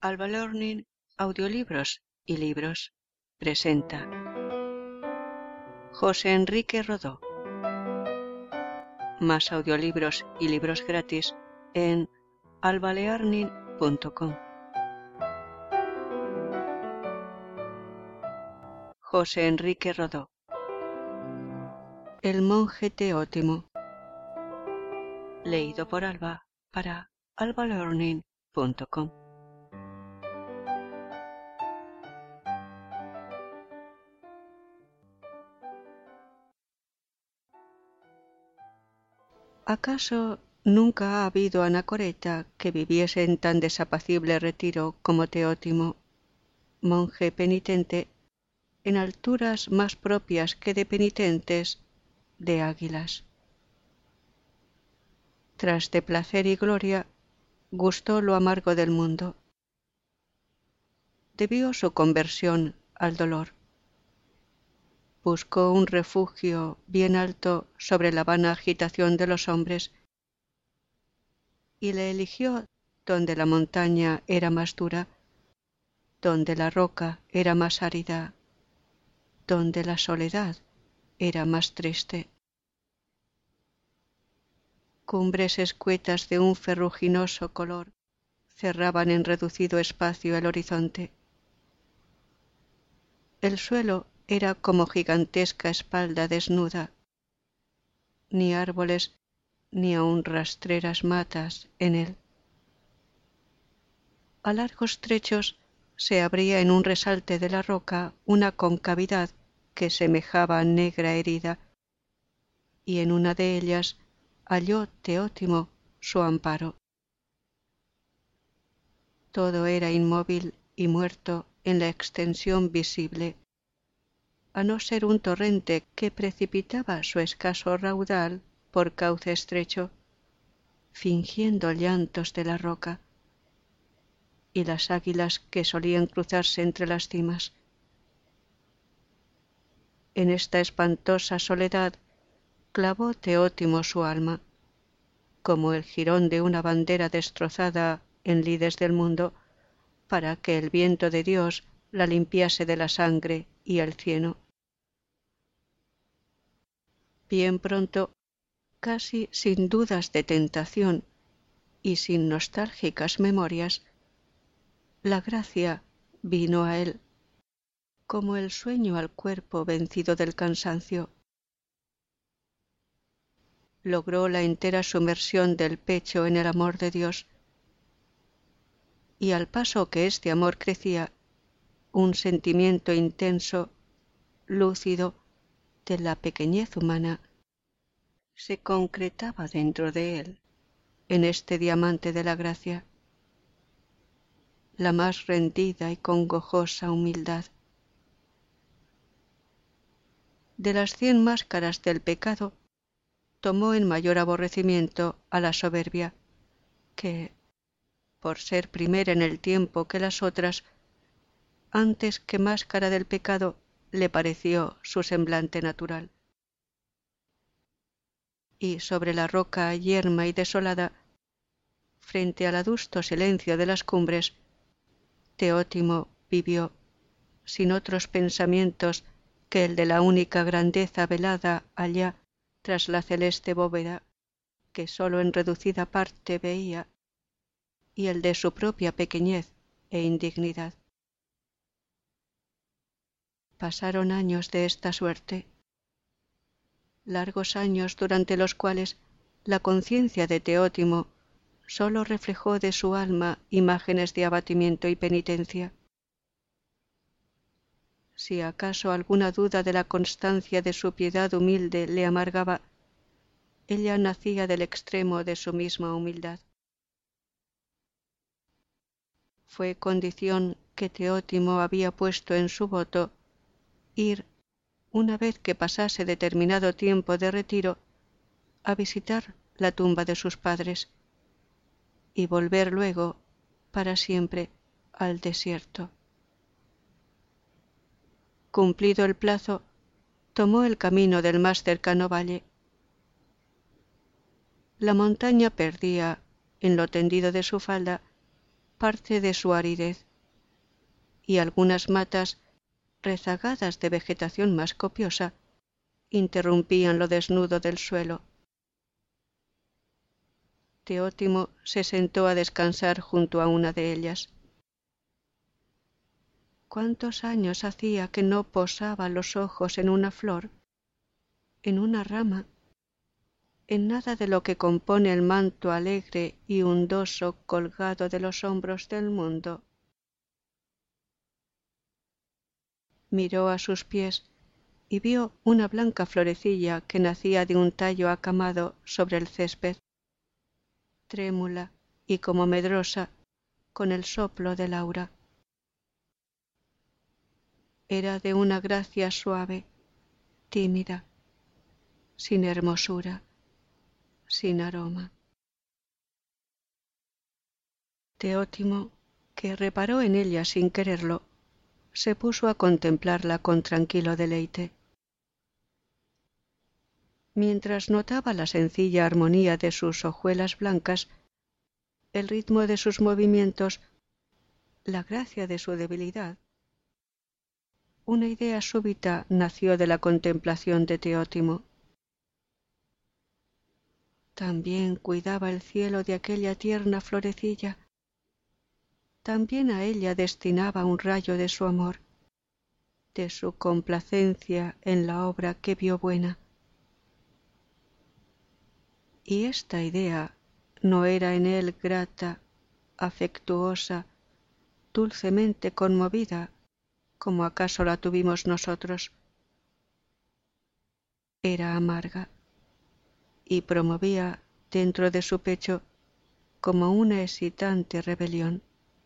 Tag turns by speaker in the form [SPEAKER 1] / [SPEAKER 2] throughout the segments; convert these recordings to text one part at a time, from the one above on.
[SPEAKER 1] Alba Learning, audiolibros y libros, presenta José Enrique Rodó. Más audiolibros y libros gratis en albalearning.com. José Enrique Rodó. El monje Teótimo. Leído por Alba para albalearning.com. ¿Acaso nunca ha habido anacoreta que viviese en tan desapacible retiro como Teótimo, monje penitente, en alturas más propias que de penitentes, de águilas? Tras de placer y gloria, gustó lo amargo del mundo. Debió su conversión al dolor. Buscó un refugio bien alto sobre la vana agitación de los hombres y le eligió donde la montaña era más dura, donde la roca era más árida, donde la soledad era más triste. Cumbres escuetas de un ferruginoso color cerraban en reducido espacio el horizonte. El suelo era como gigantesca espalda desnuda, ni árboles ni aun rastreras matas en él. A largos trechos se abría en un resalte de la roca una concavidad que semejaba negra herida, y en una de ellas halló Teótimo su amparo. Todo era inmóvil y muerto en la extensión visible, a no ser un torrente que precipitaba su escaso raudal por cauce estrecho, fingiendo llantos de la roca, y las águilas que solían cruzarse entre las cimas. En esta espantosa soledad clavó Teótimo su alma, como el jirón de una bandera destrozada en lides del mundo, para que el viento de Dios la limpiase de la sangre y el cieno. Bien pronto, casi sin dudas de tentación y sin nostálgicas memorias, la gracia vino a él, como el sueño al cuerpo vencido del cansancio. Logró la entera sumersión del pecho en el amor de Dios, y al paso que este amor crecía, un sentimiento intenso, lúcido, de la pequeñez humana, se concretaba dentro de él, en este diamante de la gracia, la más rendida y congojosa humildad. De las 100 máscaras del pecado, tomó en mayor aborrecimiento a la soberbia, que, por ser primera en el tiempo que las otras, antes que máscara del pecado, le pareció su semblante natural. Y sobre la roca yerma y desolada, frente al adusto silencio de las cumbres, Teótimo vivió, sin otros pensamientos que el de la única grandeza velada allá tras la celeste bóveda, que sólo en reducida parte veía, y el de su propia pequeñez e indignidad. Pasaron años de esta suerte, largos años durante los cuales la conciencia de Teótimo sólo reflejó de su alma imágenes de abatimiento y penitencia. Si acaso alguna duda de la constancia de su piedad humilde le amargaba, ella nacía del extremo de su misma humildad. Fue condición que Teótimo había puesto en su voto ir, una vez que pasase determinado tiempo de retiro, a visitar la tumba de sus padres y volver luego, para siempre, al desierto. Cumplido el plazo, tomó el camino del más cercano valle. La montaña perdía, en lo tendido de su falda, parte de su aridez, y algunas matas, rezagadas de vegetación más copiosa, interrumpían lo desnudo del suelo. Teótimo se sentó a descansar junto a una de ellas. ¿Cuántos años hacía que no posaba los ojos en una flor, en una rama, en nada de lo que compone el manto alegre y undoso colgado de los hombros del mundo? Miró a sus pies y vio una blanca florecilla que nacía de un tallo acamado sobre el césped, trémula y como medrosa con el soplo del aura. Era de una gracia suave, tímida, sin hermosura, sin aroma. Teótimo, que reparó en ella sin quererlo, se puso a contemplarla con tranquilo deleite. Mientras notaba la sencilla armonía de sus hojuelas blancas, el ritmo de sus movimientos, la gracia de su debilidad, una idea súbita nació de la contemplación de Teótimo. También cuidaba el cielo de aquella tierna florecilla, también a ella destinaba un rayo de su amor, de su complacencia en la obra que vio buena. Y esta idea no era en él grata, afectuosa, dulcemente conmovida, como acaso la tuvimos nosotros. Era amarga y promovía dentro de su pecho como una excitante rebelión.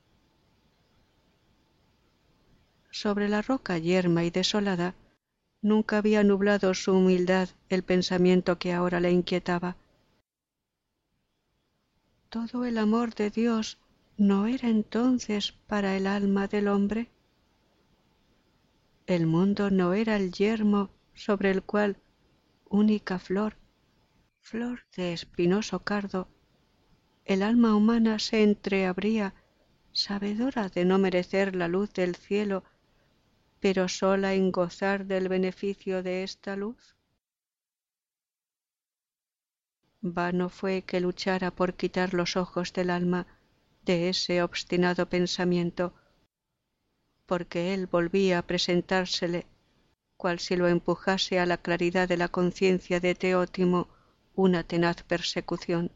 [SPEAKER 1] Sobre la roca yerma y desolada nunca había nublado su humildad el pensamiento que ahora le inquietaba. ¿Todo el amor de Dios no era entonces para el alma del hombre? El mundo no era el yermo sobre el cual, única flor, flor de espinoso cardo, el alma humana se entreabría, sabedora de no merecer la luz del cielo, pero sola en gozar del beneficio de esta luz. Vano fue que luchara por quitar los ojos del alma de ese obstinado pensamiento, porque él volvía a presentársele, cual si lo empujase a la claridad de la conciencia de Teótimo una tenaz persecución.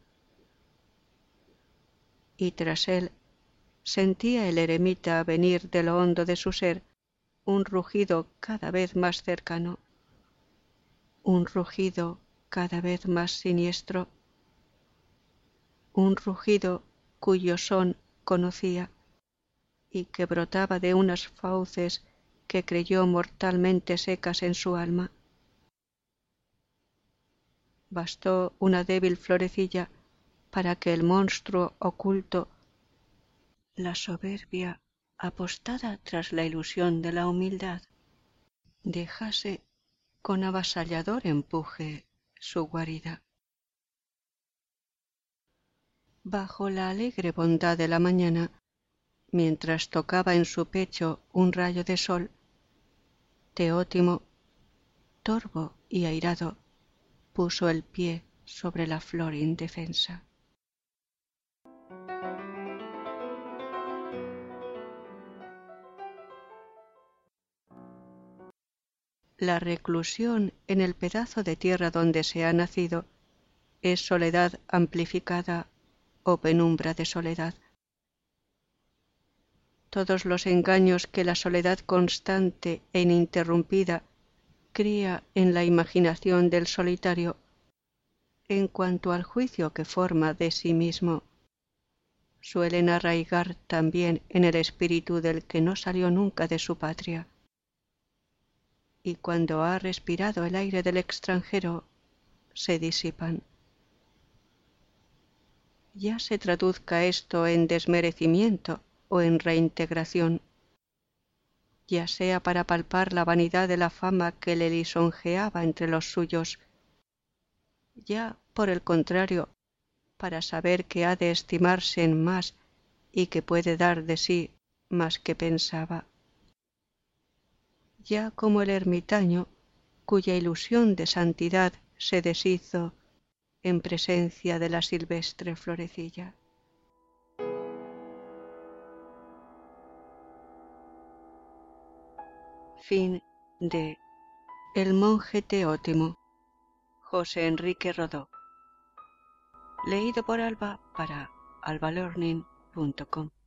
[SPEAKER 1] Y tras él sentía el eremita venir de lo hondo de su ser un rugido cada vez más cercano, un rugido cada vez más siniestro, un rugido cuyo son conocía y que brotaba de unas fauces que creyó mortalmente secas en su alma. Bastó una débil florecilla para que el monstruo oculto, la soberbia apostada tras la ilusión de la humildad, dejase con avasallador empuje su guarida. Bajo la alegre bondad de la mañana, mientras tocaba en su pecho un rayo de sol, Teótimo, torvo y airado, puso el pie sobre la flor indefensa. La reclusión en el pedazo de tierra donde se ha nacido es soledad amplificada o penumbra de soledad. Todos los engaños que la soledad constante e ininterrumpida cría en la imaginación del solitario, en cuanto al juicio que forma de sí mismo, suelen arraigar también en el espíritu del que no salió nunca de su patria, y cuando ha respirado el aire del extranjero, se disipan. Ya se traduzca esto en desmerecimiento o en reintegración, ya sea para palpar la vanidad de la fama que le lisonjeaba entre los suyos, ya, por el contrario, para saber que ha de estimarse en más y que puede dar de sí más que pensaba. Ya como el ermitaño, cuya ilusión de santidad se deshizo en presencia de la silvestre florecilla. Fin de El monje Teótimo, José Enrique Rodó. Leído por Alba para albalearning.com.